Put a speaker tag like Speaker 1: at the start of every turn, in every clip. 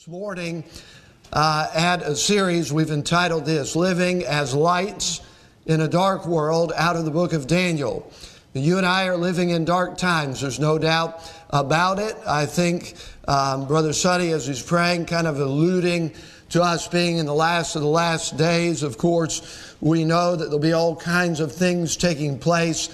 Speaker 1: This morning at a series we've entitled this, Living as Lights in a Dark World, out of the book of Daniel. You and I are living in dark times. There's no doubt about it. I think Brother Sonny, as he's praying, kind of alluding to us being in the last of the last days. Of course, we know that there'll be all kinds of things taking place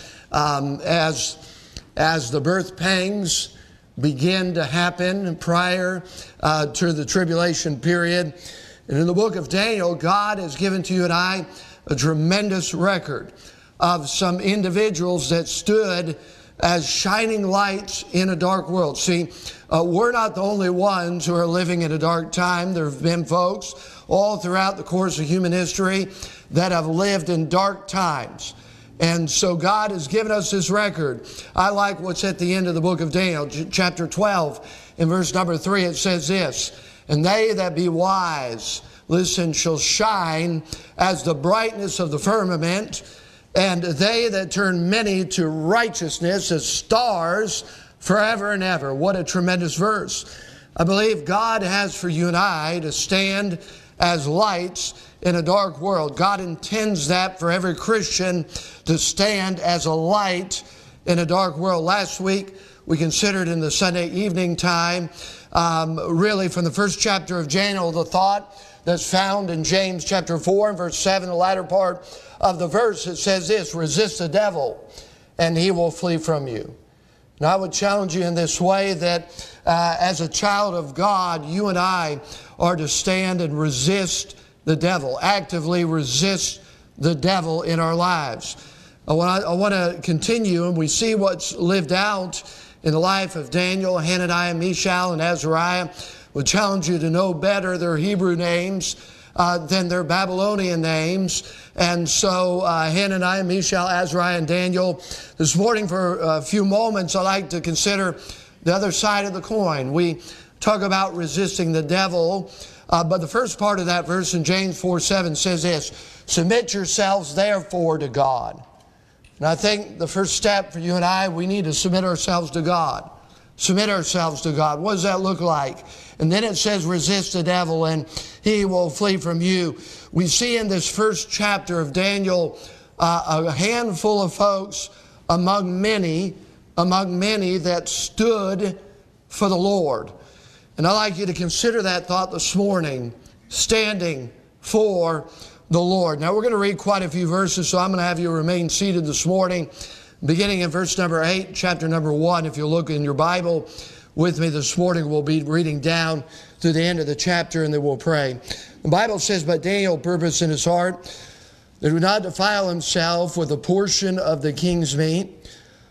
Speaker 1: as the birth pangs begin to happen prior to the tribulation period. And in the book of Daniel, God has given to you and I a tremendous record of some individuals that stood as shining lights in a dark world. See, we're not the only ones who are living in a dark time. There have been folks all throughout the course of human history that have lived in dark times. And so God has given us this record. I like what's at the end of the book of Daniel, chapter 12, in verse number 3. It says this, "And they that be wise, listen, shall shine as the brightness of the firmament, and they that turn many to righteousness as stars forever and ever." What a tremendous verse. I believe God has for you and I to stand as lights in a dark world. God intends that for every Christian to stand as a light in a dark world. Last week, we considered in the Sunday evening time, really from the first chapter of Daniel, the thought that's found in James chapter 4 and verse 7, the latter part of the verse. It says this, "Resist the devil, and he will flee from you." And I would challenge you in this way that as a child of God, you and I are to stand and resist the devil, actively resist the devil in our lives. I want to continue, and we see what's lived out in the life of Daniel, Hananiah, Mishael, and Azariah. Would challenge you to know better their Hebrew names than their Babylonian names. And so Hananiah, Mishael, Azariah, and Daniel. This morning for a few moments, I'd like to consider the other side of the coin. We talk about resisting the devil, but the first part of that verse in James 4:7 says this, "Submit yourselves therefore to God." And I think the first step for you and I, we need to submit ourselves to God. Submit ourselves to God. What does that look like? And then it says, resist the devil and he will flee from you. We see in this first chapter of Daniel a handful of folks among many that stood for the Lord. And I'd like you to consider that thought this morning, standing for the Lord. Now we're going to read quite a few verses, so I'm going to have you remain seated this morning. Beginning in verse number 8, chapter number 1, if you look in your Bible with me this morning, we'll be reading down to the end of the chapter and then we'll pray. The Bible says, "But Daniel purposed in his heart that he would not defile himself with a portion of the king's meat,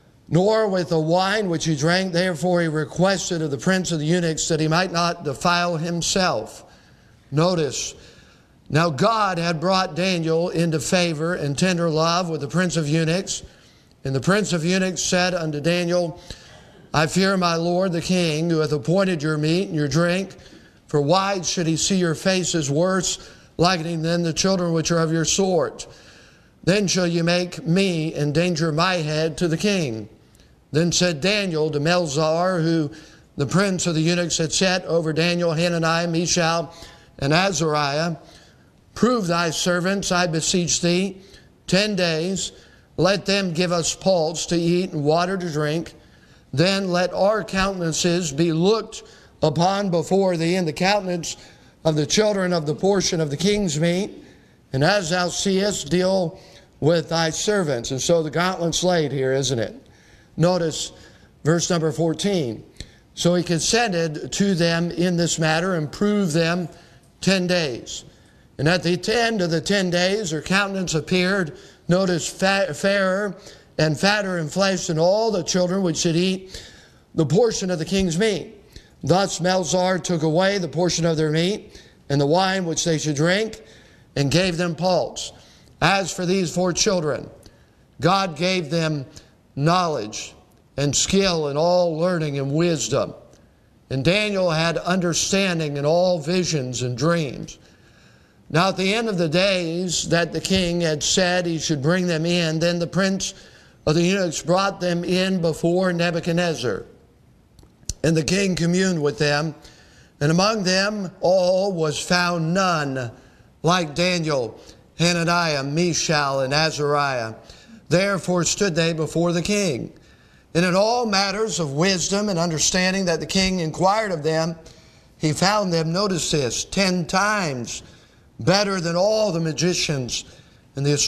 Speaker 1: nor with the wine which he drank. Therefore he requested of the prince of the eunuchs that he might not defile himself." Notice, now God had brought Daniel into favor and tender love with the prince of eunuchs. And the prince of eunuchs said unto Daniel, "I fear my lord the king, who hath appointed your meat and your drink. For why should he see your faces worse, likening than the children which are of your sort? Then shall you make me endanger my head to the king." Then said Daniel to Melzar, who the prince of the eunuchs had set over Daniel, Hananiah, Mishael, and Azariah, "Prove thy servants, I beseech thee, 10 days. Let them give us pulse to eat and water to drink. Then let our countenances be looked upon before thee, and the countenance of the children of the portion of the king's meat. And as thou seest, deal with thy servants." And so the gauntlet's laid here, isn't it? Notice verse number 14. "So he consented to them in this matter and proved them 10 days. And at the end of the 10 days, her countenance appeared, notice, fairer and fatter in flesh than all the children which should eat the portion of the king's meat. Thus Melzar took away the portion of their meat and the wine which they should drink, and gave them pulse. As for these 4 children, God gave them knowledge and skill in all learning and wisdom. And Daniel had understanding in all visions and dreams. Now at the end of the days that the king had said he should bring them in, then the prince of the eunuchs brought them in before Nebuchadnezzar. And the king communed with them And among them all was found none like Daniel, Hananiah, Mishael, and Azariah. Therefore stood they before the king. And in all matters of wisdom and understanding that the king inquired of them, he found them, notice this, 10 times better than all the magicians and the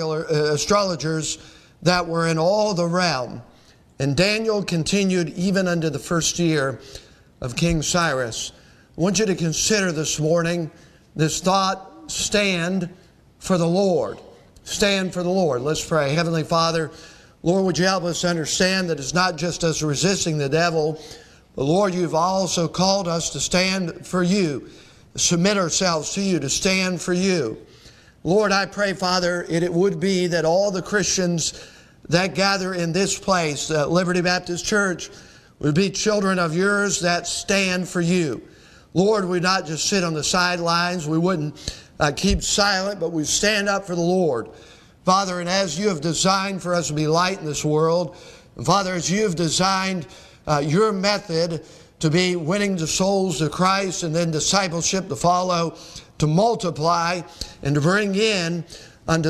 Speaker 1: astrologers that were in all the realm. And Daniel continued even unto the first year of King Cyrus. I want you to consider this morning this thought, stand for the Lord. Stand for the Lord. Let's pray. Heavenly Father, Lord, would you help us understand that it's not just us resisting the devil, but Lord, you've also called us to stand for you, submit ourselves to you, to stand for you. Lord, I pray, Father, it would be that all the Christians that gather in this place, Liberty Baptist Church, would be children of yours that stand for you. Lord, we'd not just sit on the sidelines, we wouldn't keep silent, but we'd stand up for the Lord. Father, and as you have designed for us to be light in this world, and Father, as you have designed your method to be winning the souls to Christ and then discipleship to follow, to multiply and to bring in unto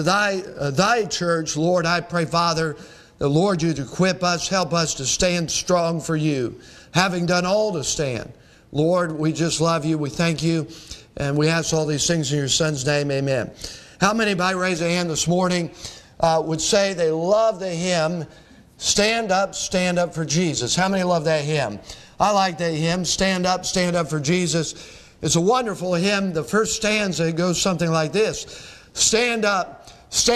Speaker 1: thy church, Lord, I pray, Father, that Lord, you'd equip us, help us to stand strong for you, having done all to stand. Lord, we just love you, we thank you, and we ask all these things in your Son's name, amen. How many, by raise of hand this morning, would say they love the hymn, Stand Up for Jesus? How many love that hymn? I like that hymn, Stand Up for Jesus. It's a wonderful hymn. The first stanza goes something like this. Stand up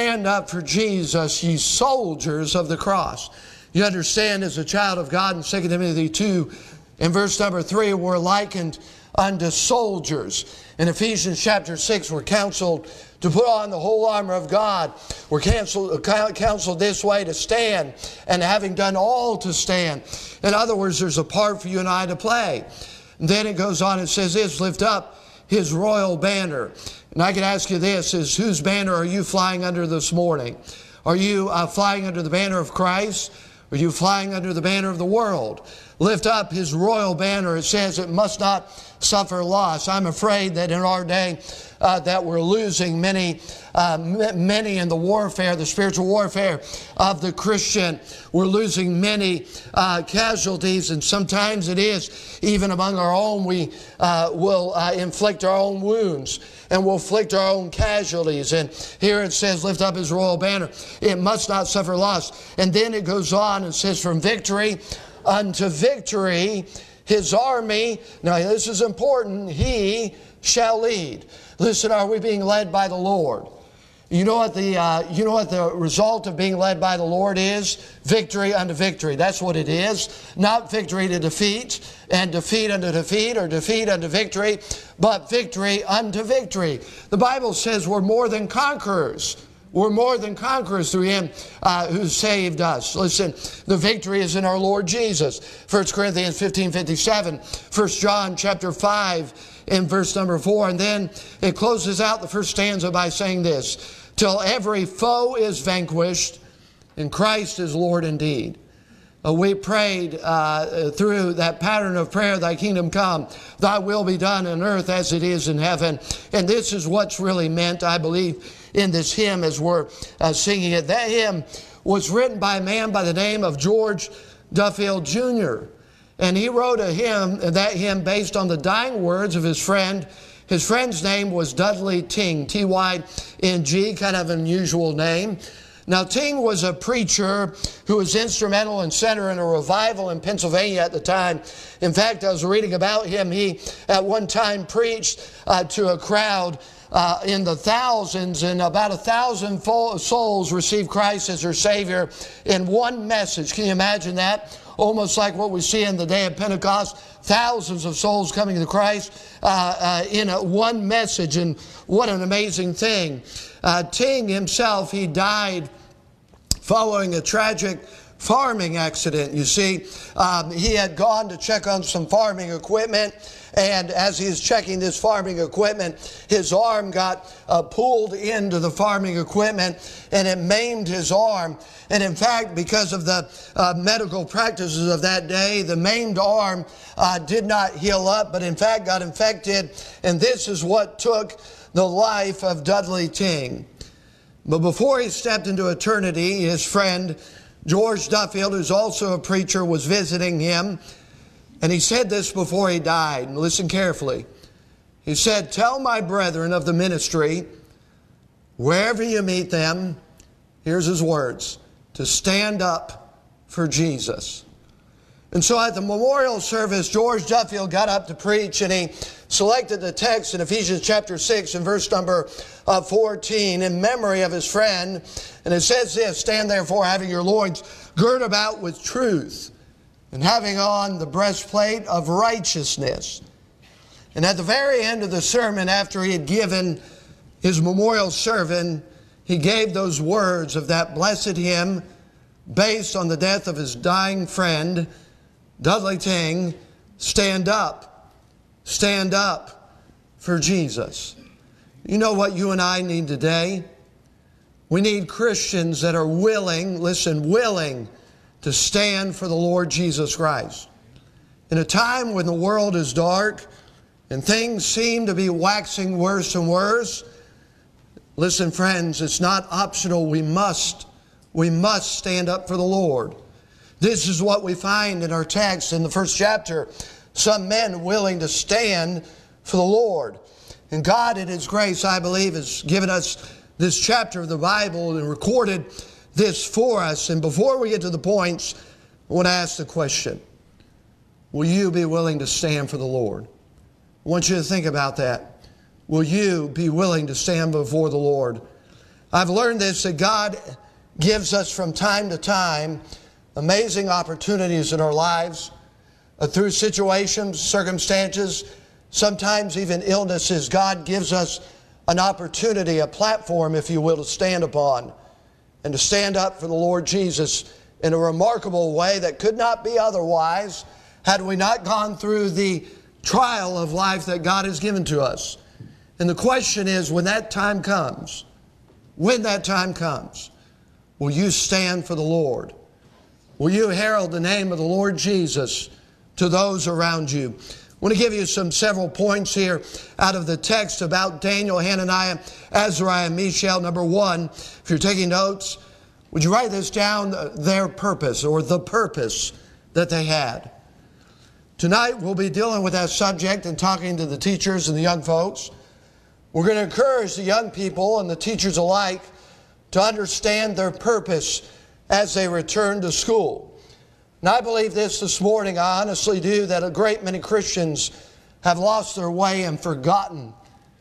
Speaker 1: for Jesus, ye soldiers of the cross. You understand, as a child of God in 2 Timothy 2, in verse number 3, we're likened unto soldiers. In Ephesians chapter 6, we're counseled to put on the whole armor of God. We're counseled this way, to stand, and having done all to stand. In other words, there's a part for you and I to play. And then it goes on and says this, lift up his royal banner. And I can ask you this, is whose banner are you flying under this morning? Are you flying under the banner of Christ? Are you flying under the banner of the world? Lift up his royal banner. It says it must not suffer loss. I'm afraid that in our day that we're losing many in the warfare, the spiritual warfare of the Christian. We're losing many casualties, and sometimes it is even among our own. We will inflict our own wounds and we'll inflict our own casualties. And here it says, lift up his royal banner. It must not suffer loss. And then it goes on and says, from victory unto victory, his army, now this is important, he shall lead. Listen, are we being led by the Lord? You know what the result of being led by the Lord is? Victory unto victory. That's what it is. Not victory to defeat, and defeat unto defeat, or defeat unto victory, but victory unto victory. The Bible says we're more than conquerors. We're more than conquerors through him who saved us. Listen, the victory is in our Lord Jesus. 1 Corinthians 15:57, 1 John chapter 5 in verse number 4. And then it closes out the first stanza by saying this, till every foe is vanquished and Christ is Lord indeed. We prayed through that pattern of prayer, thy kingdom come, thy will be done on earth as it is in heaven. And this is what's really meant, I believe, in this hymn as we're singing it. That hymn was written by a man by the name of George Duffield Jr. And he wrote a hymn, that hymn based on the dying words of his friend. His friend's name was Dudley Tyng, T-Y-N-G, kind of an unusual name. Now, Tyng was a preacher who was instrumental and center in a revival in Pennsylvania at the time. In fact, I was reading about him. He, at one time, preached to a crowd in the thousands, and about 1,000 souls received Christ as their Savior in one message. Can you imagine that? Almost like what we see in the day of Pentecost, thousands of souls coming to Christ in one message, and what an amazing thing. Tyng himself, he died following a tragic farming accident. You see, he had gone to check on some farming equipment, and as he was checking this farming equipment, his arm got pulled into the farming equipment, and it maimed his arm. And in fact, because of the medical practices of that day, the maimed arm did not heal up, but in fact got infected, and this is what took the life of Dudley Ting. But before he stepped into eternity, his friend George Duffield, who's also a preacher, was visiting him, and he said this before he died. And listen carefully. He said, "Tell my brethren of the ministry, wherever you meet them," here's his words, "to stand up for Jesus." And so at the memorial service, George Duffield got up to preach, and he selected the text in Ephesians chapter 6 and verse number 14 in memory of his friend. And it says this, "Stand therefore, having your loins girt about with truth, and having on the breastplate of righteousness." And at the very end of the sermon, after he had given his memorial sermon, he gave those words of that blessed hymn based on the death of his dying friend, Dudley Ting, "Stand up for Jesus." You know what you and I need today? We need Christians that are willing, listen, willing to stand for the Lord Jesus Christ. In a time when the world is dark and things seem to be waxing worse and worse, listen, friends, it's not optional. We must stand up for the Lord. This is what we find in our text in the first chapter. Some men willing to stand for the Lord. And God in His grace, I believe, has given us this chapter of the Bible and recorded this for us. And before we get to the points, I want to ask the question, will you be willing to stand for the Lord? I want you to think about that. Will you be willing to stand before the Lord? I've learned this, that God gives us from time to time amazing opportunities in our lives through situations, circumstances, sometimes even illnesses. God gives us an opportunity, a platform, if you will, to stand upon and to stand up for the Lord Jesus in a remarkable way that could not be otherwise had we not gone through the trial of life that God has given to us. And the question is, when that time comes, will you stand for the Lord? Will you herald the name of the Lord Jesus to those around you? I want to give you several points here out of the text about Daniel, Hananiah, Azariah, and Mishael. Number one, if you're taking notes, would you write this down, their purpose, or the purpose that they had? Tonight we'll be dealing with that subject and talking to the teachers and the young folks. We're going to encourage the young people and the teachers alike to understand their purpose as they return to school. And I believe this morning, I honestly do, that a great many Christians have lost their way and forgotten.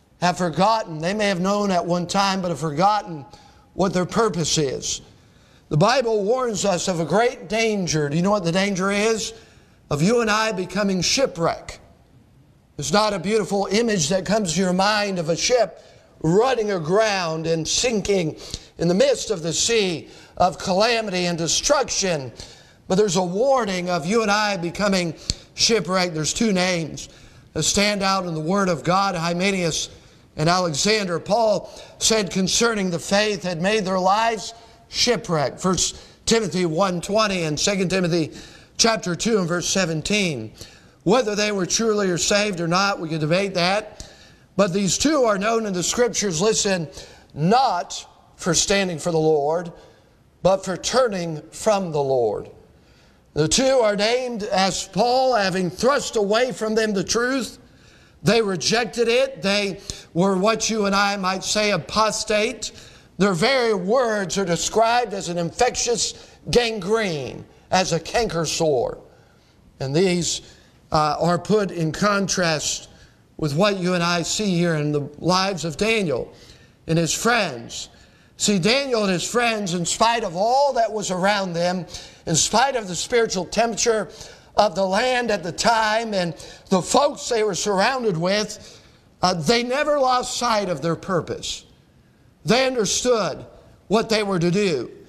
Speaker 1: They may have known at one time, but have forgotten what their purpose is. The Bible warns us of a great danger. Do you know what the danger is? Of you and I becoming shipwrecked. It's not a beautiful image that comes to your mind of a ship running aground and sinking in the midst of the sea of calamity and destruction. But there's a warning of you and I becoming shipwrecked. There's two names that stand out in the Word of God, Hymenaeus and Alexander. Paul said concerning the faith had made their lives shipwrecked. 1 Timothy 1:20 and 2 Timothy chapter 2 and verse 17. Whether they were truly or saved or not, we could debate that. But these two are known in the Scriptures, listen, not for standing for the Lord, but for turning from the Lord. The two are named as Paul, having thrust away from them the truth. They rejected it. They were what you and I might say apostate. Their very words are described as an infectious gangrene, as a canker sore. And these are put in contrast with what you and I see here in the lives of Daniel and his friends. See, Daniel and his friends, in spite of all that was around them, in spite of the spiritual temperature of the land at the time and the folks they were surrounded with, they never lost sight of their purpose. They understood what they were to do.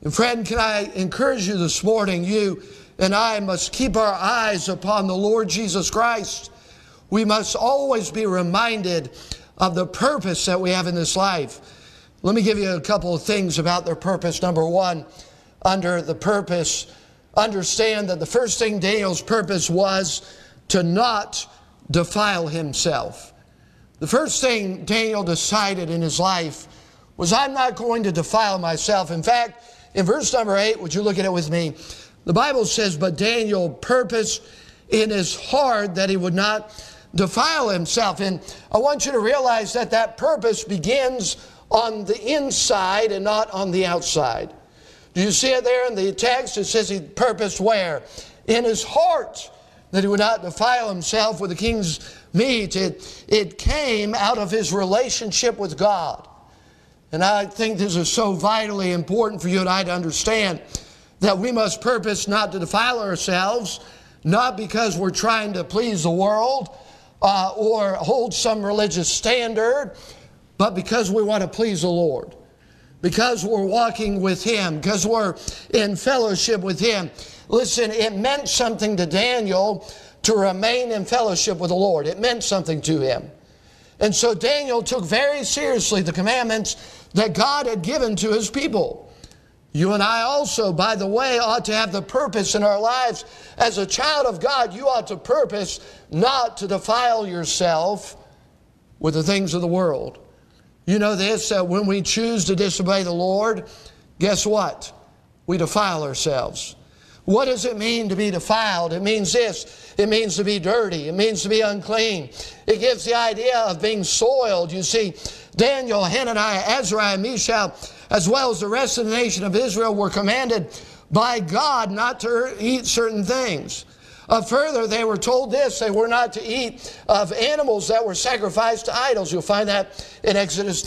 Speaker 1: And friend, can I encourage you this morning, you and I must keep our eyes upon the Lord Jesus Christ. We must always be reminded of the purpose that we have in this life. Let me give you a couple of things about their purpose. Number one, under the purpose, understand that the first thing Daniel's purpose was to not defile himself. The first thing Daniel decided in his life was, I'm not going to defile myself. In fact, in verse number 8, would you look at it with me? The Bible says, but Daniel purposed in his heart that he would not defile himself. And I want you to realize that that purpose begins on the inside and not on the outside. Do you see it there in the text? It says he purposed where? In his heart, that he would not defile himself with the king's meat. It came out of his relationship with God. And I think this is so vitally important for you and I to understand that we must purpose not to defile ourselves, not because we're trying to please the world or hold some religious standard, but because we want to please the Lord. Because we're walking with Him, because we're in fellowship with Him. Listen, it meant something to Daniel to remain in fellowship with the Lord. It meant something to him. And so Daniel took very seriously the commandments that God had given to His people. You and I also, by the way, ought to have the purpose in our lives. As a child of God, you ought to purpose not to defile yourself with the things of the world. You know this, that when we choose to disobey the Lord, guess what? We defile ourselves. What does it mean to be defiled? It means this. It means to be dirty. It means to be unclean. It gives the idea of being soiled. You see, Daniel, Hananiah, Azariah, Mishael, as well as the rest of the nation of Israel were commanded by God not to eat certain things. Further, they were told this, they were not to eat of animals that were sacrificed to idols. You'll find that in Exodus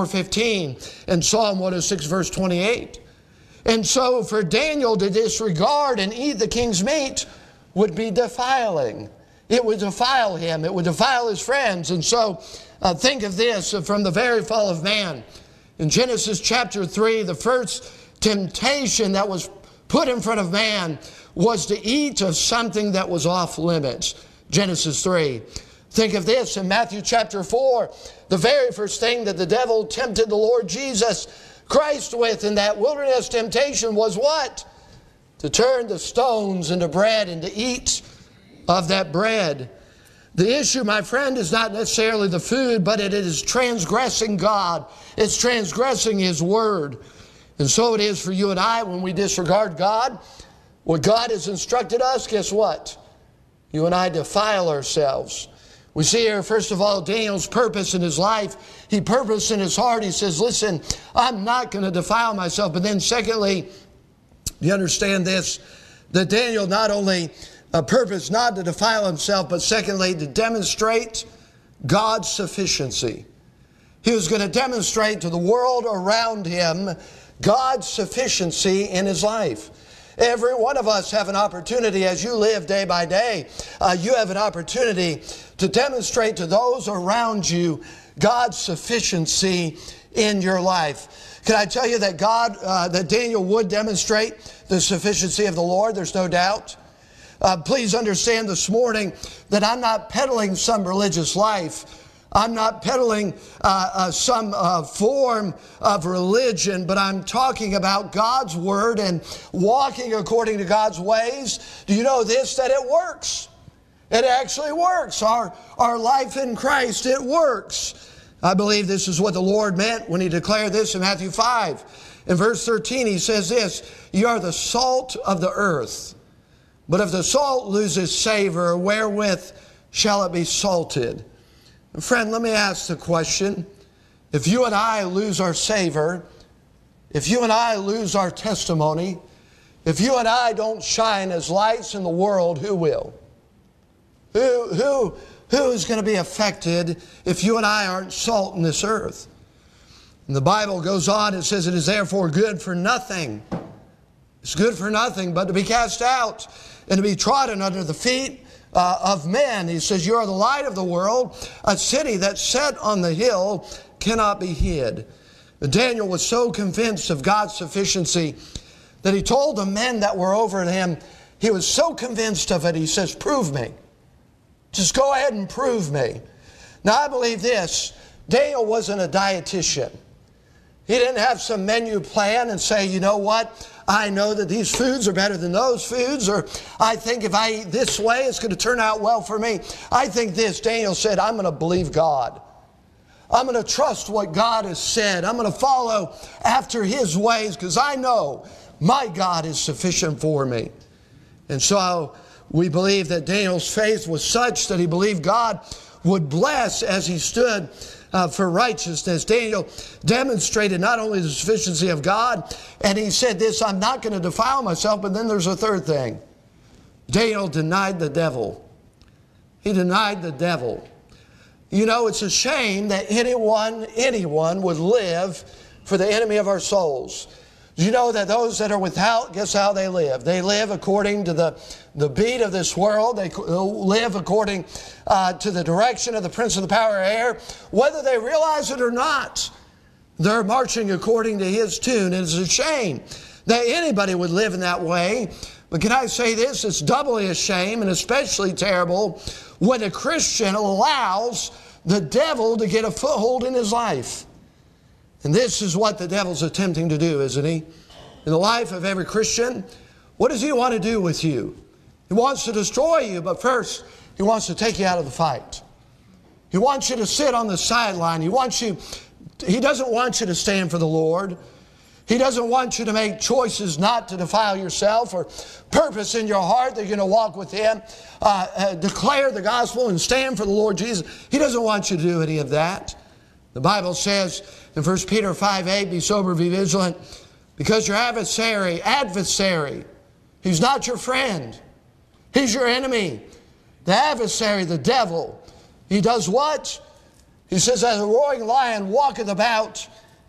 Speaker 1: 34:15 and Psalm 106, verse 28. And so for Daniel to disregard and eat the king's meat would be defiling. It would defile him. It would defile his friends. And so think of this, from the very fall of man. In Genesis chapter 3, the first temptation that was put in front of man was to eat of something that was off limits. Genesis 3. Think of this in Matthew chapter 4. The very first thing that the devil tempted the Lord Jesus Christ with in that wilderness temptation was what? To turn the stones into bread and to eat of that bread. The issue, my friend, is not necessarily the food, but it is transgressing God. It's transgressing His Word. And so it is for you and I when we disregard God. What God has instructed us, guess what? You and I defile ourselves. We see here, first of all, Daniel's purpose in his life. He purposed in his heart. He says, listen, I'm not going to defile myself. But then secondly, you understand this, that Daniel not only purposed not to defile himself, but secondly, to demonstrate God's sufficiency. He was going to demonstrate to the world around him God's sufficiency in his life. Every one of us have an opportunity as you live day by day. You have an opportunity to demonstrate to those around you God's sufficiency in your life. Can I tell you that that Daniel would demonstrate the sufficiency of the Lord? There's no doubt. Please understand this morning that I'm not peddling some religious life. I'm not peddling some form of religion, but I'm talking about God's Word and walking according to God's ways. Do you know this, that it works? It actually works. Our life in Christ, it works. I believe this is what the Lord meant when He declared this in Matthew 5. In verse 13, He says this, "You are the salt of the earth. But if the salt loses savor, wherewith shall it be salted?" Friend, let me ask the question. If you and I lose our savor, if you and I lose our testimony, if you and I don't shine as lights in the world, who will? Who is going to be affected if you and I aren't salt in this earth? And the Bible goes on, it says, "It is therefore good for nothing." It's good for nothing but to be cast out and to be trodden under the feet of men. He says, "You are the light of the world. A city that's set on the hill cannot be hid." Daniel was so convinced of God's sufficiency that he told the men that were over him, he was so convinced of it, he says, prove me. Just go ahead and prove me. Now I believe this, Daniel wasn't a dietitian. He didn't have some menu plan and say, you know what, I know that these foods are better than those foods, or I think if I eat this way, it's going to turn out well for me. I think this, Daniel said, I'm going to believe God. I'm going to trust what God has said. I'm going to follow after His ways because I know my God is sufficient for me. And so we believe that Daniel's faith was such that he believed God would bless as he stood for righteousness. Daniel demonstrated not only the sufficiency of God, and he said this, I'm not going to defile myself, but then there's a third thing. Daniel denied the devil. He denied the devil. You know, it's a shame that anyone would live for the enemy of our souls. Do you know that those that are without, guess how they live? They live according to the beat of this world. They live according to the direction of the prince of the power of air. Whether they realize it or not, they're marching according to his tune. It's a shame that anybody would live in that way. But can I say this? It's doubly a shame and especially terrible when a Christian allows the devil to get a foothold in his life. And this is what the devil's attempting to do, isn't he? In the life of every Christian, what does he want to do with you? He wants to destroy you, but first, he wants to take you out of the fight. He wants you to sit on the sideline. He doesn't want you to stand for the Lord. He doesn't want you to make choices not to defile yourself or purpose in your heart that you're going to walk with Him, declare the gospel and stand for the Lord Jesus. He doesn't want you to do any of that. The Bible says in 1 Peter 5:8, be sober, be vigilant, because your adversary, he's not your friend. He's your enemy. The adversary, the devil, he does what? He says, as a roaring lion walketh about,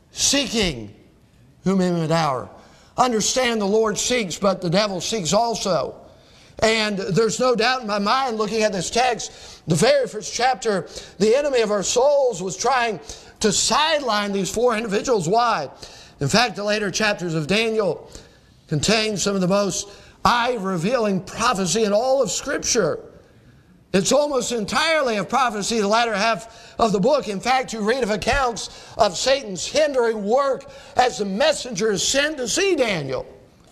Speaker 1: seeking whom he may devour. Understand the Lord seeks, but the devil seeks also. And there's no doubt in my mind, looking at this text, the very first chapter, the enemy of our souls was trying to sideline these four individuals. Why? In fact, the later chapters of Daniel contain some of the most eye-revealing prophecy in all of Scripture. It's almost entirely of prophecy, the latter half of the book. In fact, you read of accounts of Satan's hindering work as the messenger is sent to see Daniel.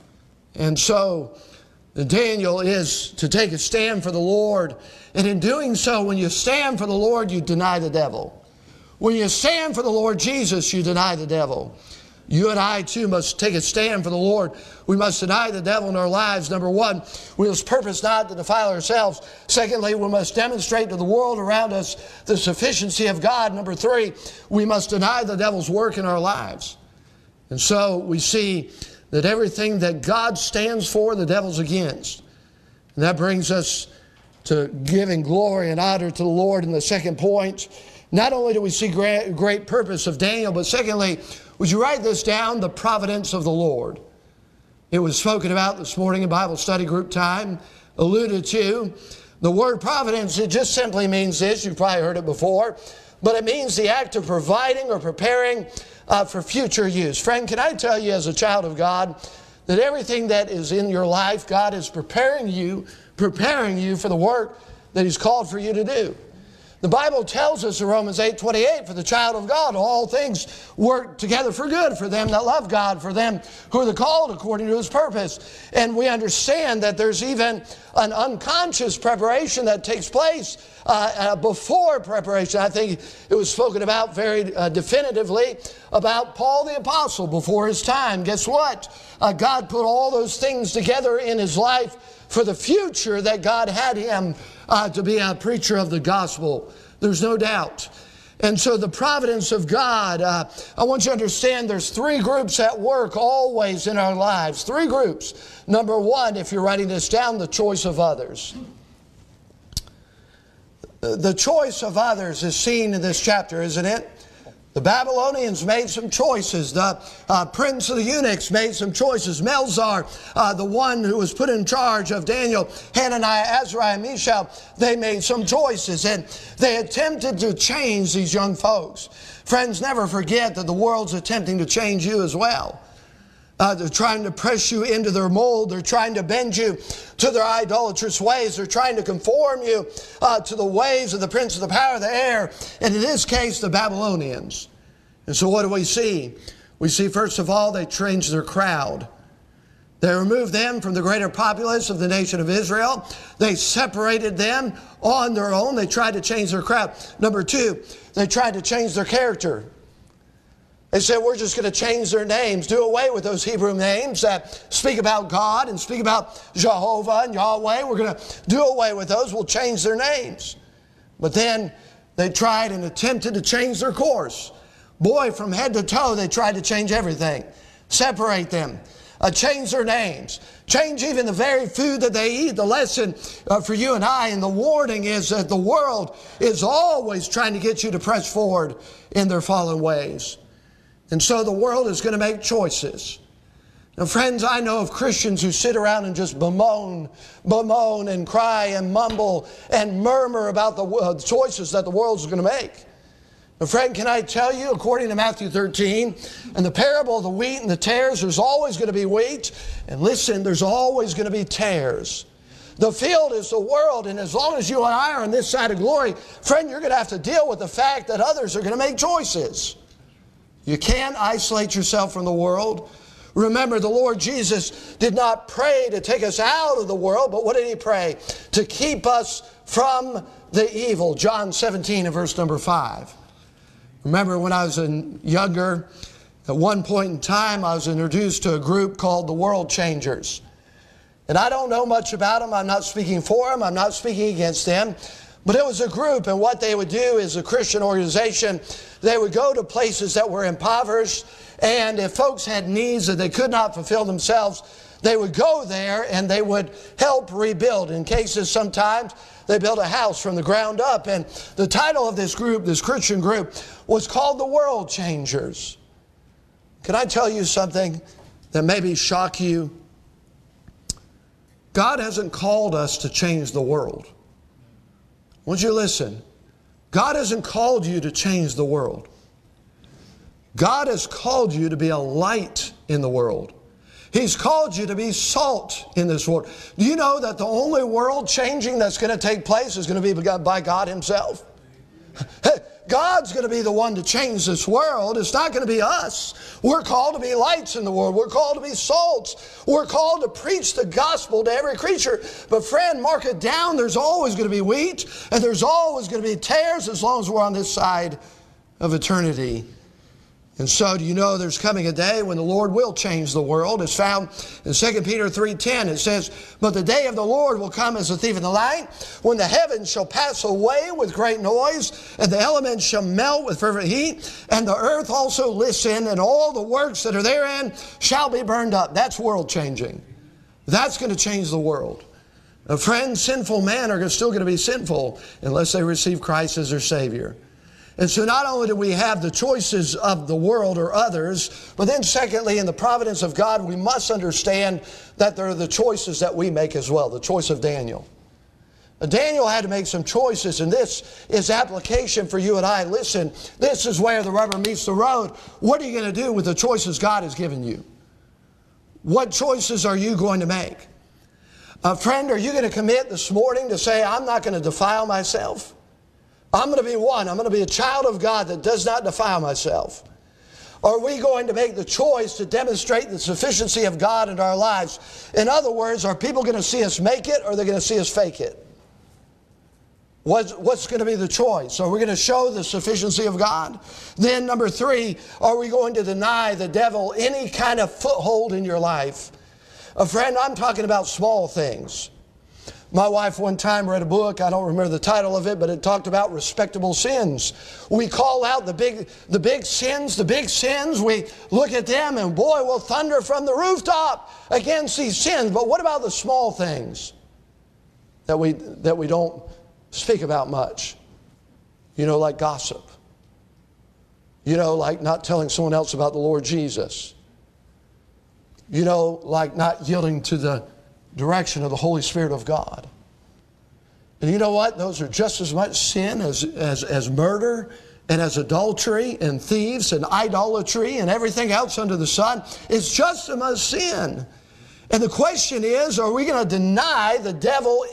Speaker 1: And so Daniel is to take a stand for the Lord. And in doing so, when you stand for the Lord, you deny the devil. When you stand for the Lord Jesus, you deny the devil. You and I, too, must take a stand for the Lord. We must deny the devil in our lives. Number one, we must purpose not to defile ourselves. Secondly, we must demonstrate to the world around us the sufficiency of God. Number three, we must deny the devil's work in our lives. And so we see that everything that God stands for, the devil's against. And that brings us to giving glory and honor to the Lord in the second point. Not only do we see great purpose of Daniel, but secondly, would you write this down? The providence of the Lord. It was spoken about this morning in Bible study group time, alluded to. The word providence, it just simply means this. You've probably heard it before. But it means the act of providing or preparing for future use. Friend, can I tell you as a child of God that everything that is in your life, God is preparing you for the work that He's called for you to do. The Bible tells us in Romans 8:28, for the child of God, all things work together for good for them that love God, for them who are the called according to His purpose. And we understand that there's even an unconscious preparation that takes place before preparation. I think it was spoken about very definitively about Paul the Apostle before his time. Guess what? God put all those things together in his life for the future that God had him to be a preacher of the gospel. There's no doubt. And so the providence of God, I want you to understand there's three groups at work always in our lives. Three groups. Number one, if you're writing this down, the choice of others. The choice of others is seen in this chapter, isn't it? The Babylonians made some choices. The prince of the eunuchs made some choices. Melzar, the one who was put in charge of Daniel, Hananiah, Azariah, and Mishael, they made some choices. And they attempted to change these young folks. Friends, never forget that the world's attempting to change you as well. They're trying to press you into their mold. They're trying to bend you to their idolatrous ways. They're trying to conform you to the ways of the prince of the power of the air, and in this case, the Babylonians. And so what do we see? We see, first of all, they changed their crowd. They removed them from the greater populace of the nation of Israel. They separated them on their own. They tried to change their crowd. Number two, they tried to change their character. They said, we're just going to change their names, do away with those Hebrew names that speak about God and speak about Jehovah and Yahweh. We're going to do away with those. We'll change their names. But then they tried and attempted to change their course. Boy, from head to toe, they tried to change everything. Separate them. Change their names. Change even the very food that they eat. The lesson for you and I and the warning is that the world is always trying to get you to press forward in their fallen ways. And so the world is going to make choices. Now, friends, I know of Christians who sit around and just bemoan and cry and mumble and murmur about the choices that the world is going to make. Now, friend, can I tell you, according to Matthew 13, and the parable of the wheat and the tares, there's always going to be wheat. And listen, there's always going to be tares. The field is the world, and as long as you and I are on this side of glory, friend, you're going to have to deal with the fact that others are going to make choices. You can't isolate yourself from the world. Remember, the Lord Jesus did not pray to take us out of the world, but what did He pray? To keep us from the evil. John 17 and verse number 5. Remember when I was younger, at one point in time, I was introduced to a group called the World Changers. And I don't know much about them. I'm not speaking for them. I'm not speaking against them. But it was a group, and what they would do is a Christian organization. They would go to places that were impoverished, and if folks had needs that they could not fulfill themselves, they would go there and they would help rebuild. In cases, sometimes they built a house from the ground up. And the title of this group, this Christian group, was called the World Changers. Can I tell you something that maybe shock you? God hasn't called us to change the world. Won't you listen? God hasn't called you to change the world. God has called you to be a light in the world. He's called you to be salt in this world. Do you know that the only world changing that's going to take place is going to be by God Himself? God's going to be the one to change this world. It's not going to be us. We're called to be lights in the world. We're called to be salts. We're called to preach the gospel to every creature. But friend, mark it down. There's always going to be wheat and there's always going to be tares as long as we're on this side of eternity. And so do you know there's coming a day when the Lord will change the world? It's found in 2 Peter 3:10. It says, but the day of the Lord will come as a thief in the night, when the heavens shall pass away with great noise, and the elements shall melt with fervent heat, and the earth also listen, and all the works that are therein shall be burned up. That's world changing. That's going to change the world. Friends, sinful men are still going to be sinful unless they receive Christ as their Savior. And so not only do we have the choices of the world or others, but then secondly, in the providence of God, we must understand that there are the choices that we make as well, the choice of Daniel. Daniel had to make some choices, and this is application for you and I. Listen, this is where the rubber meets the road. What are you going to do with the choices God has given you? What choices are you going to make? Friend, are you going to commit this morning to say, I'm not going to defile myself? I'm going to be one. I'm going to be a child of God that does not defile myself. Are we going to make the choice to demonstrate the sufficiency of God in our lives? In other words, are people going to see us make it or are they going to see us fake it? What's going to be the choice? Are we going to show the sufficiency of God? Then number 3, are we going to deny the devil any kind of foothold in your life? Friend, I'm talking about small things. My wife one time read a book, I don't remember the title of it, but it talked about respectable sins. We call out the big sins, we look at them and boy, we'll thunder from the rooftop against these sins. But what about the small things that we don't speak about much? You know, like gossip. You know, like not telling someone else about the Lord Jesus. You know, like not yielding to the direction of the Holy Spirit of God. And you know what? Those are just as much sin as murder and as adultery and thieves and idolatry and everything else under the sun is just as much sin. And the question is, are we going to deny the devil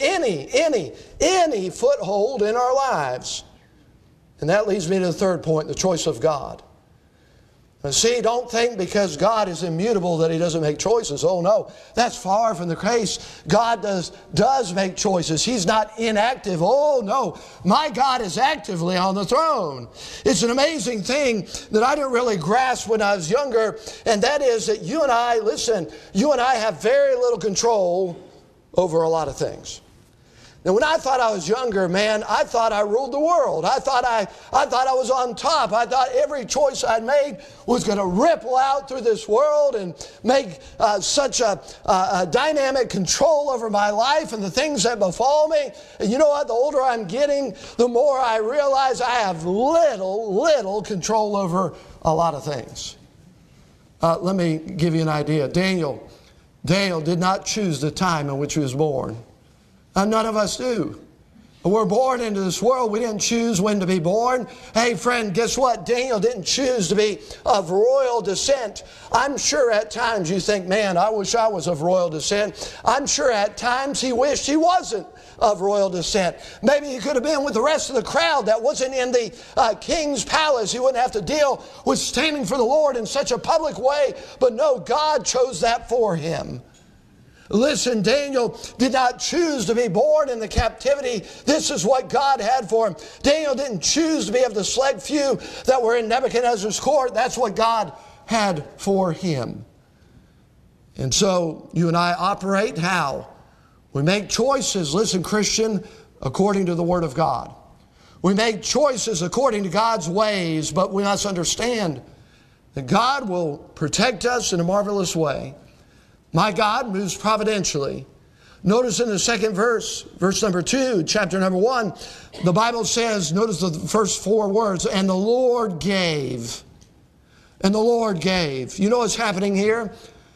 Speaker 1: any foothold in our lives? And that leads me to the third point, the choice of God. Now see, don't think because God is immutable that He doesn't make choices. Oh no, that's far from the case. God does make choices. He's not inactive. Oh no, my God is actively on the throne. It's an amazing thing that I didn't really grasp when I was younger, and that is that you and I, listen, you and I have very little control over a lot of things. Now, when I thought I was younger, man, I thought I ruled the world. I thought I was on top. I thought every choice I made was going to ripple out through this world and make such a dynamic control over my life and the things that befall me. And you know what? The older I'm getting, the more I realize I have little control over a lot of things. Let me give you an idea. Daniel did not choose the time in which he was born. None of us do. We're born into this world. We didn't choose when to be born. Hey, friend, guess what? Daniel didn't choose to be of royal descent. I'm sure at times you think, man, I wish I was of royal descent. I'm sure at times he wished he wasn't of royal descent. Maybe he could have been with the rest of the crowd that wasn't in the king's palace. He wouldn't have to deal with standing for the Lord in such a public way. But no, God chose that for him. Listen, Daniel did not choose to be born in the captivity. This is what God had for him. Daniel didn't choose to be of the select few that were in Nebuchadnezzar's court. That's what God had for him. And so you and I operate how? We make choices, listen, Christian, according to the Word of God. We make choices according to God's ways, but we must understand that God will protect us in a marvelous way. My God moves providentially. Notice in the second verse number 2, chapter number 1, the Bible says, notice the first 4 words, and the Lord gave. And the Lord gave. You know what's happening here?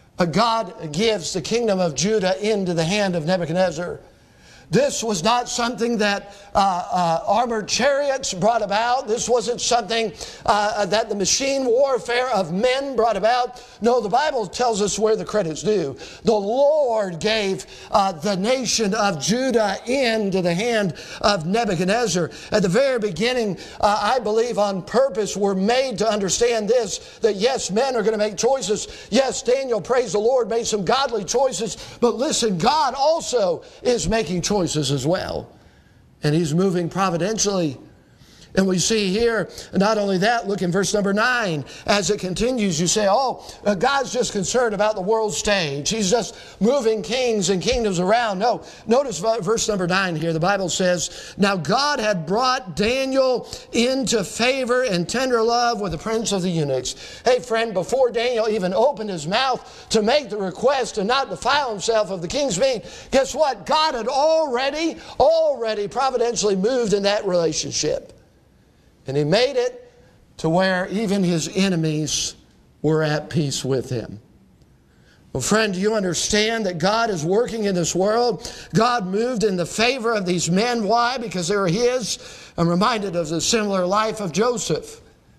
Speaker 1: God gives the kingdom of Judah into the hand of Nebuchadnezzar. This was not something that armored chariots brought about. This wasn't something that the machine warfare of men brought about. No, the Bible tells us where the credit's due. The Lord gave the nation of Judah into the hand of Nebuchadnezzar. At the very beginning, I believe on purpose, we're made to understand this, that yes, men are going to make choices. Yes, Daniel, praise the Lord, made some godly choices. But listen, God also is making choices as well. And He's moving providentially. And we see here, not only that, look in verse number 9. As it continues, you say, oh, God's just concerned about the world stage. He's just moving kings and kingdoms around. No, notice verse number 9 here. The Bible says, now God had brought Daniel into favor and tender love with the prince of the eunuchs. Hey, friend, before Daniel even opened his mouth to make the request to not defile himself of the king's meat, guess what? God had already providentially moved in that relationship. And He made it to where even his enemies were at peace with him. Well, friend, do you understand that God is working in this world? God moved in the favor of these men. Why? Because they were His. I'm reminded of the similar life of Joseph.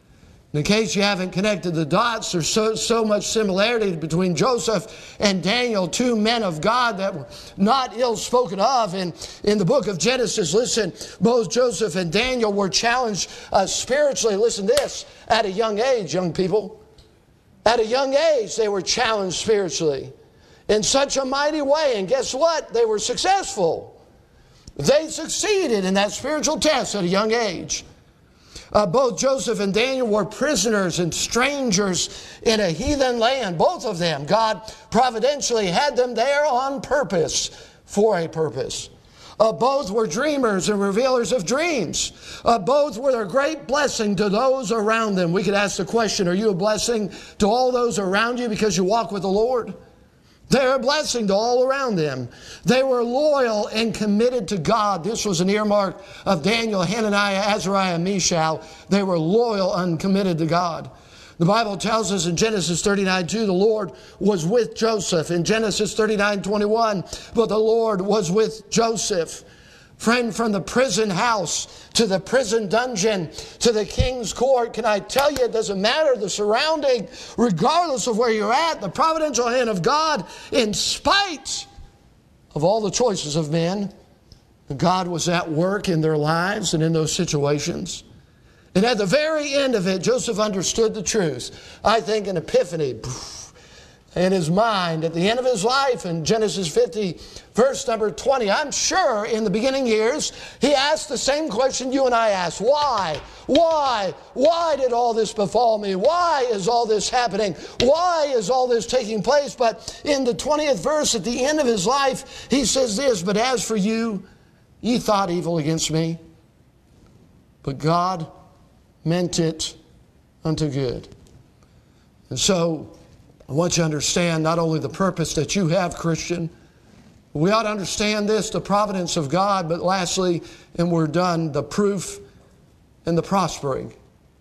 Speaker 1: In case you haven't connected the dots, there's so much similarity between Joseph and Daniel, 2 men of God that were not ill spoken of. In the book of Genesis, listen, both Joseph and Daniel were challenged spiritually. Listen to this, at a young age, young people. At a young age, they were challenged spiritually in such a mighty way. And guess what? They were successful. They succeeded in that spiritual test at a young age. Both Joseph and Daniel were prisoners and strangers in a heathen land. Both of them, God providentially had them there on purpose, for a purpose. Both were dreamers and revealers of dreams. Both were a great blessing to those around them. We could ask the question, are you a blessing to all those around you because you walk with the Lord? They're a blessing to all around them. They were loyal and committed to God. This was an earmark of Daniel, Hananiah, Azariah, and Mishael. They were loyal and committed to God. The Bible tells us in Genesis 39:2, the Lord was with Joseph. In Genesis 39:21, but the Lord was with Joseph. Friend, from the prison house to the prison dungeon to the king's court, can I tell you, it doesn't matter the surrounding, regardless of where you're at, the providential hand of God, in spite of all the choices of men, God was at work in their lives and in those situations. And at the very end of it, Joseph understood the truth. I think an epiphany in his mind at the end of his life in Genesis 50, verse number 20. I'm sure in the beginning years, he asked the same question you and I ask. Why? Why? Why did all this befall me? Why is all this happening? Why is all this taking place? But in the 20th verse at the end of his life, he says this, but as for you, ye thought evil against me, but God meant it unto good. And so, I want you to understand not only the purpose that you have, Christian, we ought to understand this, the providence of God, but lastly, and we're done, the proof and the prospering.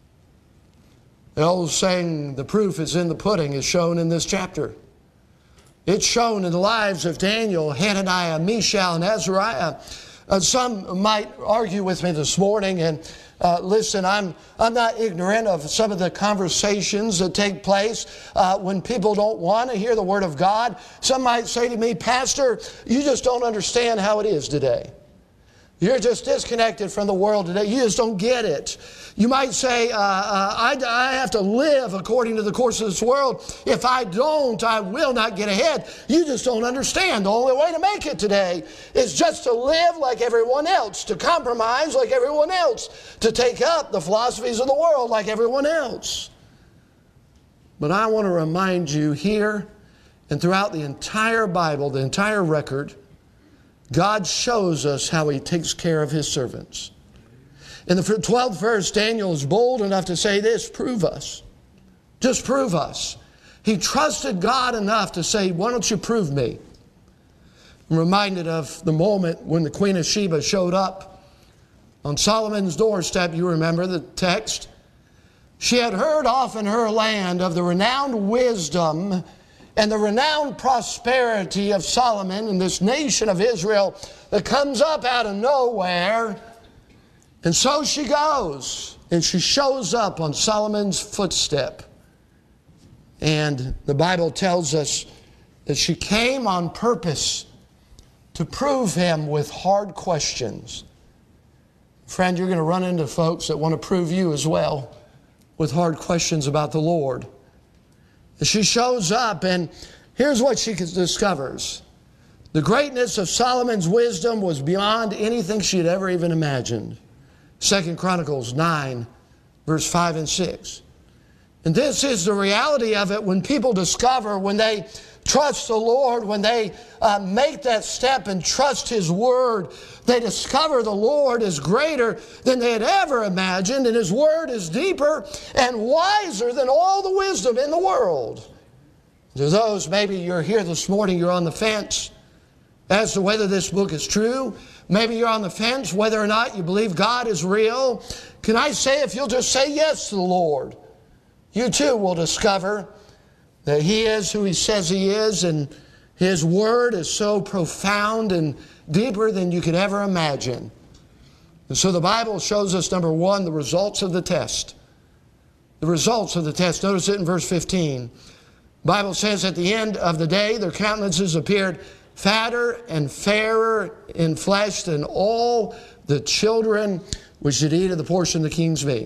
Speaker 1: The old saying, the proof is in the pudding, is shown in this chapter. It's shown in the lives of Daniel, Hananiah, Mishael, and Azariah. Some might argue with me this morning, and listen, I'm not ignorant of some of the conversations that take place when people don't want to hear the Word of God. Some might say to me, Pastor, you just don't understand how it is today. You're just disconnected from the world today. You just don't get it. You might say, I have to live according to the course of this world. If I don't, I will not get ahead. You just don't understand. The only way to make it today is just to live like everyone else, to compromise like everyone else, to take up the philosophies of the world like everyone else. But I want to remind you here and throughout the entire Bible, the entire record, God shows us how He takes care of His servants. In the 12th verse, Daniel is bold enough to say this, prove us. Just prove us. He trusted God enough to say, why don't you prove me? I'm reminded of the moment when the Queen of Sheba showed up on Solomon's doorstep. You remember the text. She had heard off in her land of the renowned wisdom and the renowned prosperity of Solomon and this nation of Israel that comes up out of nowhere. And so she goes, and she shows up on Solomon's footstep. And the Bible tells us that she came on purpose to prove him with hard questions. Friend, you're going to run into folks that want to prove you as well with hard questions about the Lord. She shows up, and here's what she discovers. The greatness of Solomon's wisdom was beyond anything she had ever even imagined. 2 Chronicles 9, verse 5 and 6. And this is the reality of it when people discover, when they trust the Lord, when they make that step and trust His Word, they discover the Lord is greater than they had ever imagined, and His Word is deeper and wiser than all the wisdom in the world. To those, maybe you're here this morning, you're on the fence as to whether this book is true. Maybe you're on the fence whether or not you believe God is real. Can I say, if you'll just say yes to the Lord, you too will discover that He is who He says He is, and His Word is so profound and deeper than you could ever imagine. And so the Bible shows us, number one, the results of the test. The results of the test. Notice it in verse 15. The Bible says, at the end of the day, their countenances appeared fatter and fairer in flesh than all the children which did eat of the portion of the king's meat.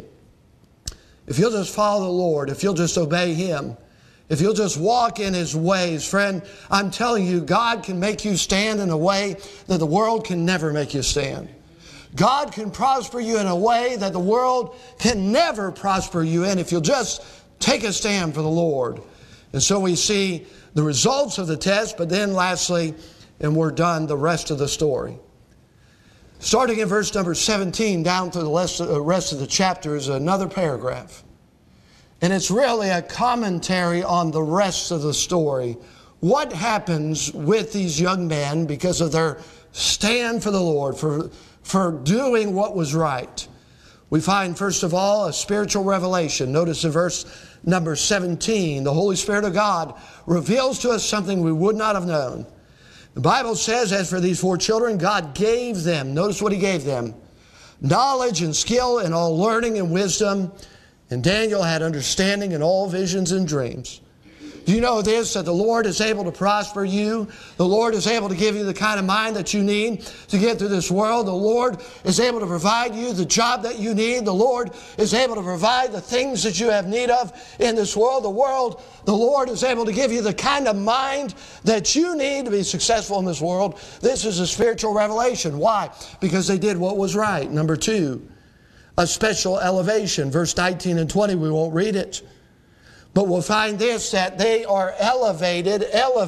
Speaker 1: If you'll just follow the Lord, if you'll just obey Him, if you'll just walk in His ways, friend, I'm telling you, God can make you stand in a way that the world can never make you stand. God can prosper you in a way that the world can never prosper you in if you'll just take a stand for the Lord. And so we see the results of the test, but then lastly, and we're done, the rest of the story. Starting in verse number 17 down to the rest of the chapter is another paragraph. And it's really a commentary on the rest of the story. What happens with these young men because of their stand for the Lord, for doing what was right? We find, first of all, a spiritual revelation. Notice in verse number 17, the Holy Spirit of God reveals to us something we would not have known. The Bible says, as for these 4 children, God gave them, notice what He gave them, knowledge and skill and all learning and wisdom. And Daniel had understanding in all visions and dreams. Do you know this, that the Lord is able to prosper you? The Lord is able to give you the kind of mind that you need to get through this world. The Lord is able to provide you the job that you need. The Lord is able to provide the things that you have need of in this world. The Lord is able to give you the kind of mind that you need to be successful in this world. This is a spiritual revelation. Why? Because they did what was right. Number 2, a special elevation. Verse 19 and 20, we won't read it. But we'll find this, that they are elevated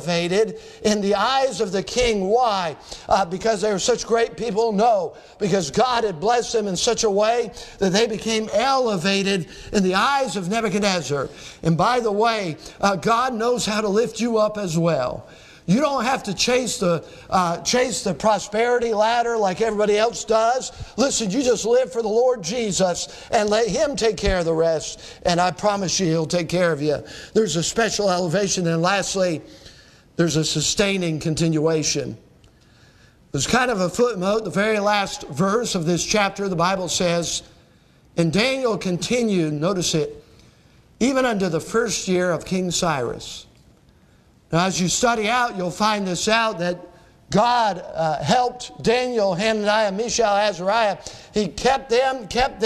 Speaker 1: in the eyes of the king. Why? Because they were such great people? No. Because God had blessed them in such a way that they became elevated in the eyes of Nebuchadnezzar. And by the way, God knows how to lift you up as well. You don't have to chase the prosperity ladder like everybody else does. Listen, you just live for the Lord Jesus and let Him take care of the rest. And I promise you, He'll take care of you. There's a special elevation. And lastly, there's a sustaining continuation. There's kind of a footnote. The very last verse of this chapter, the Bible says, and Daniel continued, notice it, even unto the 1st year of King Cyrus. Now, as you study out, you'll find this out, that God helped Daniel, Hananiah, Mishael, Azariah. He kept them.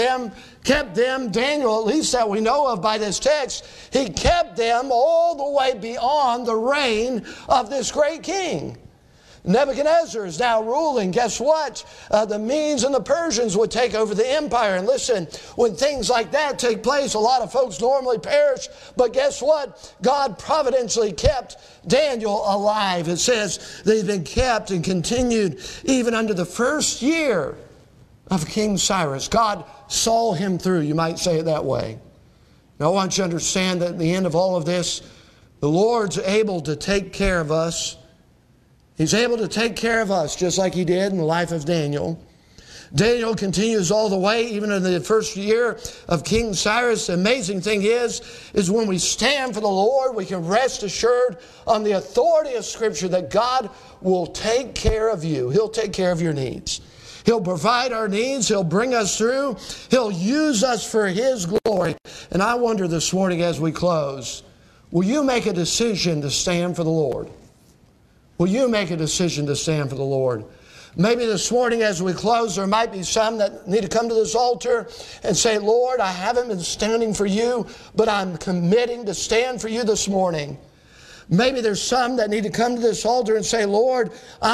Speaker 1: Daniel, at least that we know of by this text, he kept them all the way beyond the reign of this great king. Nebuchadnezzar is now ruling. Guess what? The Medes and the Persians would take over the empire. And listen, when things like that take place, a lot of folks normally perish. But guess what? God providentially kept Daniel alive. It says they've been kept and continued even unto the 1st year of King Cyrus. God saw him through, you might say it that way. Now I want you to understand that at the end of all of this, the Lord's able to take care of us. He's able to take care of us just like He did in the life of Daniel. Daniel continues all the way, even in the 1st year of King Cyrus. The amazing thing is when we stand for the Lord, we can rest assured on the authority of Scripture that God will take care of you. He'll take care of your needs. He'll provide our needs. He'll bring us through. He'll use us for His glory. And I wonder this morning as we close, will you make a decision to stand for the Lord? Will you make a decision to stand for the Lord? Maybe this morning as we close, there might be some that need to come to this altar and say, Lord, I haven't been standing for You, but I'm committing to stand for You this morning. Maybe there's some that need to come to this altar and say, Lord,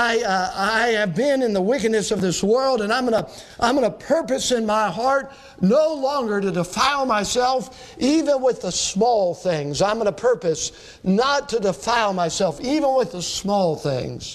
Speaker 1: I have been in the wickedness of this world, and I'm gonna purpose in my heart no longer to defile myself, even with the small things. I'm gonna purpose not to defile myself, even with the small things.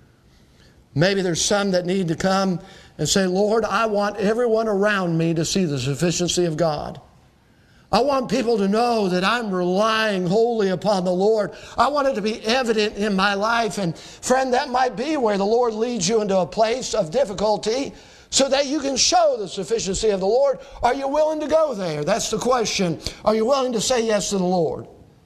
Speaker 1: Maybe there's some that need to come and say, Lord, I want everyone around me to see the sufficiency of God. I want people to know that I'm relying wholly upon the Lord. I want it to be evident in my life. And friend, that might be where the Lord leads you into a place of difficulty so that you can show the sufficiency of the Lord. Are you willing to go there? That's the question. Are you willing to say yes to the Lord?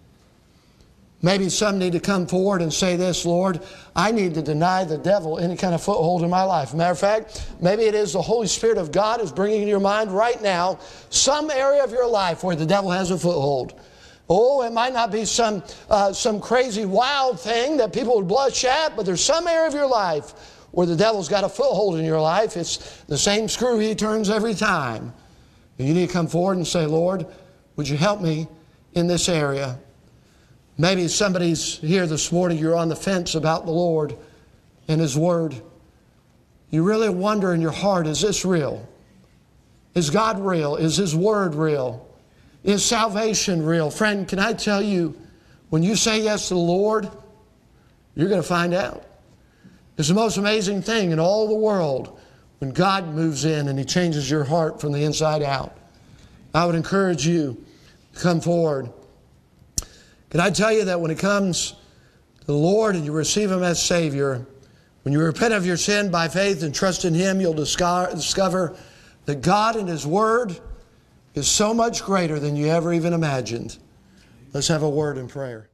Speaker 1: Maybe some need to come forward and say this, Lord, I need to deny the devil any kind of foothold in my life. Matter of fact, maybe it is the Holy Spirit of God is bringing to your mind right now some area of your life where the devil has a foothold. Oh, it might not be some crazy wild thing that people would blush at, but there's some area of your life where the devil's got a foothold in your life. It's the same screw he turns every time. And you need to come forward and say, Lord, would you help me in this area? Maybe somebody's here this morning, you're on the fence about the Lord and His Word. You really wonder in your heart, is this real? Is God real? Is His Word real? Is salvation real? Friend, can I tell you, when you say yes to the Lord, you're going to find out. It's the most amazing thing in all the world when God moves in and He changes your heart from the inside out. I would encourage you to come forward. Can I tell you that when it comes to the Lord and you receive Him as Savior, when you repent of your sin by faith and trust in Him, you'll discover that God and His Word is so much greater than you ever even imagined. Let's have a word in prayer.